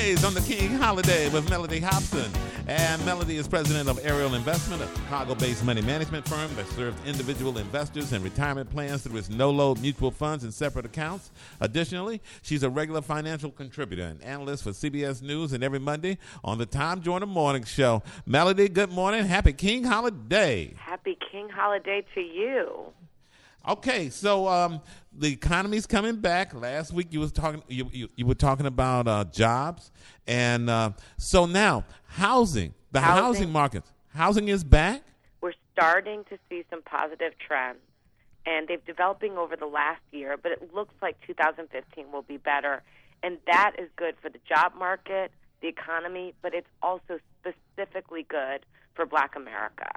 Tuesdays on the King Holiday with Melody Hobson. And Melody is president of Ariel Investment, a Chicago-based money management firm that serves individual investors and retirement plans through its no-load mutual funds and separate accounts. Additionally, she's a regular financial contributor and analyst for CBS News and every Monday on the Tom Joyner Morning Show. Melody, good morning. Happy King Holiday. Happy King Holiday to you. Okay, so the economy's coming back. Last week you were talking about jobs, and so now housing market, housing is back. We're starting to see some positive trends, and they've developing over the last year. But it looks like 2015 will be better, and that is good for the job market, the economy, but it's also specifically good for Black America.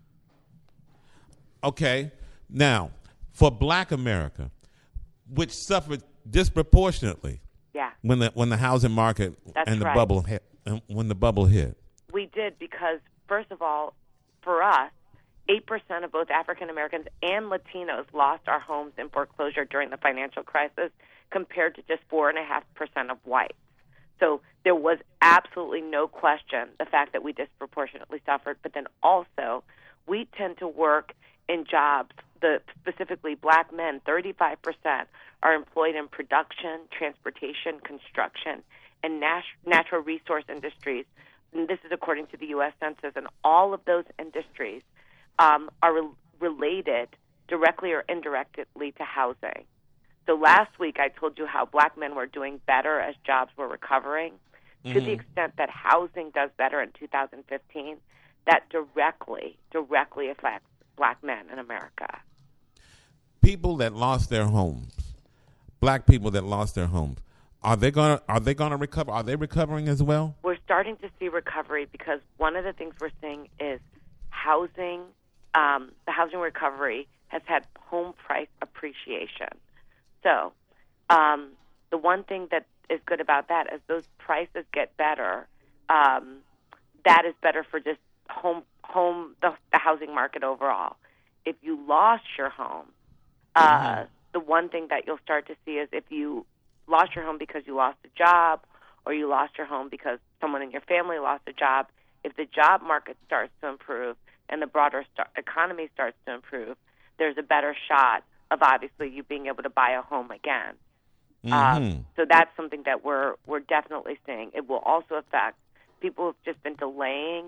Okay, now. For Black America, which suffered disproportionately, when the housing market bubble hit, when the bubble hit, we did because first of all, for us, 8% of both African Americans and Latinos lost our homes in foreclosure during the financial crisis, compared to just 4.5% of whites. So there was absolutely no question the fact that we disproportionately suffered, but then also we tend to work in jobs. Specifically Black men, 35% are employed in production, transportation, construction, and natural resource industries. And this is according to the U.S. Census. And all of those industries are related directly or indirectly to housing. So last week I told you how Black men were doing better as jobs were recovering. Mm-hmm. To the extent that housing does better in 2015, that directly affects Black men in America. People that lost their homes, Black people that lost their homes, are they going to recover? Are they recovering as well? We're starting to see recovery because one of the things we're seeing is housing. The housing recovery has had home price appreciation. So the one thing that is good about that, as those prices get better, that is better for just the housing market overall. If you lost your home, the one thing that you'll start to see is if you lost your home because you lost a job, or you lost your home because someone in your family lost a job, if the job market starts to improve and the broader economy starts to improve, there's a better shot of obviously you being able to buy a home again. So that's something that we're definitely seeing. It will also affect people who've just been delaying,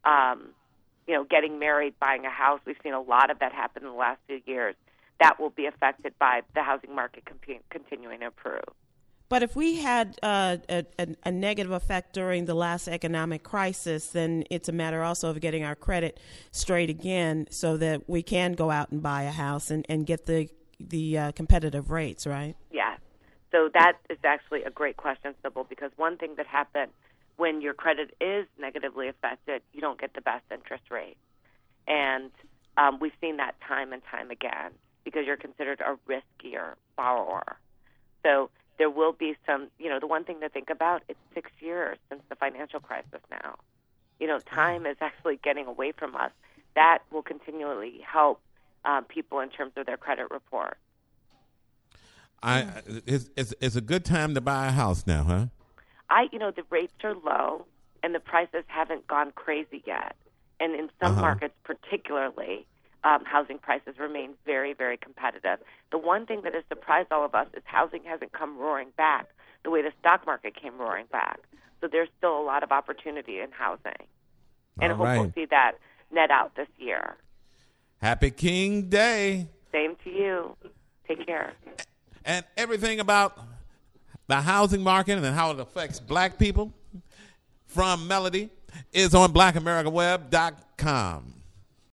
getting married, buying a house. We've seen a lot of that happen in the last few years. That will be affected by the housing market continuing to improve. But if we had a negative effect during the last economic crisis, then it's a matter also of getting our credit straight again so that we can go out and buy a house and get the competitive rates, right? Yeah. So that is actually a great question, Sybil, because one thing that happened when your credit is negatively affected, you don't get the best interest rate. And we've seen that time and time again, because you're considered a riskier borrower. So there will be some, the one thing to think about, it's 6 years since the financial crisis now. Time is actually getting away from us. That will continually help people in terms of their credit report. It's a good time to buy a house now, huh? The rates are low and the prices haven't gone crazy yet. And in some markets particularly, housing prices remain very, very competitive. The one thing that has surprised all of us is housing hasn't come roaring back the way the stock market came roaring back. So there's still a lot of opportunity in housing. And I hope we'll see that net out this year. Happy King Day. Same to you. Take care. And everything about the housing market and how it affects Black people from Melody is on BlackAmericaWeb.com.